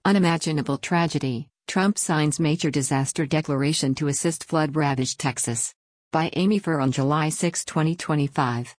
Unimaginable tragedy, Trump signs major disaster declaration to assist flood-ravaged Texas. By Amy Furr on July 6, 2025.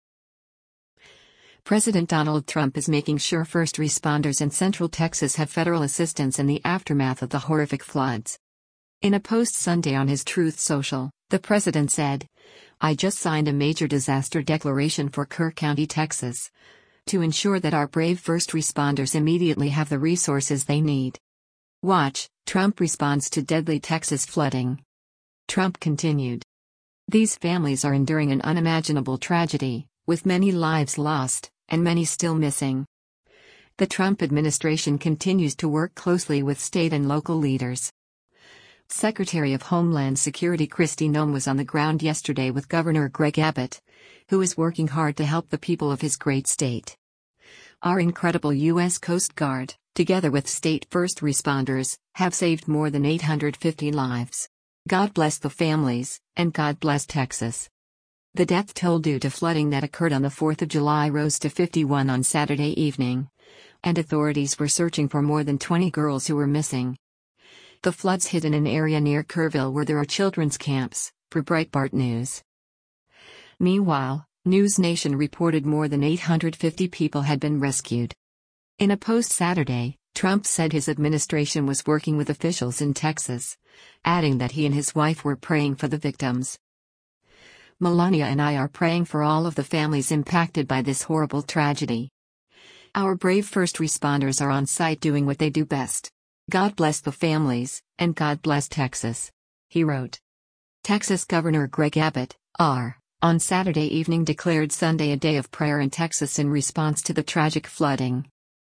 President Donald Trump is making sure first responders in Central Texas have federal assistance in the aftermath of the horrific floods. In a post Sunday on his Truth Social, the president said, "I just signed a major disaster declaration for Kerr County, Texas, to ensure that our brave first responders immediately have the resources they need." Watch, Trump responds to deadly Texas flooding. Trump continued. "These families are enduring an unimaginable tragedy, with many lives lost, and many still missing." The Trump administration continues to work closely with state and local leaders. Secretary of Homeland Security Kristi Noem was on the ground yesterday with Governor Greg Abbott, who is working hard to help the people of his great state. "Our incredible U.S. Coast Guard, together with state first responders, have saved more than 850 lives. God bless the families, and God bless Texas." The death toll due to flooding that occurred on the 4th of July rose to 51 on Saturday evening, and authorities were searching for more than 20 girls who were missing. The floods hit in an area near Kerrville where there are children's camps, for Breitbart News. Meanwhile, News Nation reported more than 850 people had been rescued. In a post Saturday, Trump said his administration was working with officials in Texas, adding that he and his wife were praying for the victims. "Melania and I are praying for all of the families impacted by this horrible tragedy. Our brave first responders are on site doing what they do best. God bless the families, and God bless Texas," he wrote. Texas Governor Greg Abbott, on Saturday evening declared Sunday a day of prayer in Texas in response to the tragic flooding.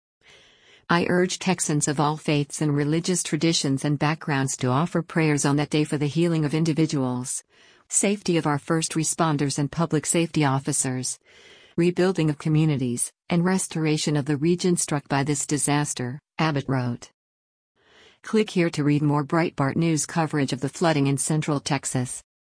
"I urge Texans of all faiths and religious traditions and backgrounds to offer prayers on that day for the healing of individuals, safety of our first responders and public safety officers, rebuilding of communities, and restoration of the region struck by this disaster," Abbott wrote. Click here to read more Breitbart News coverage of the flooding in Central Texas.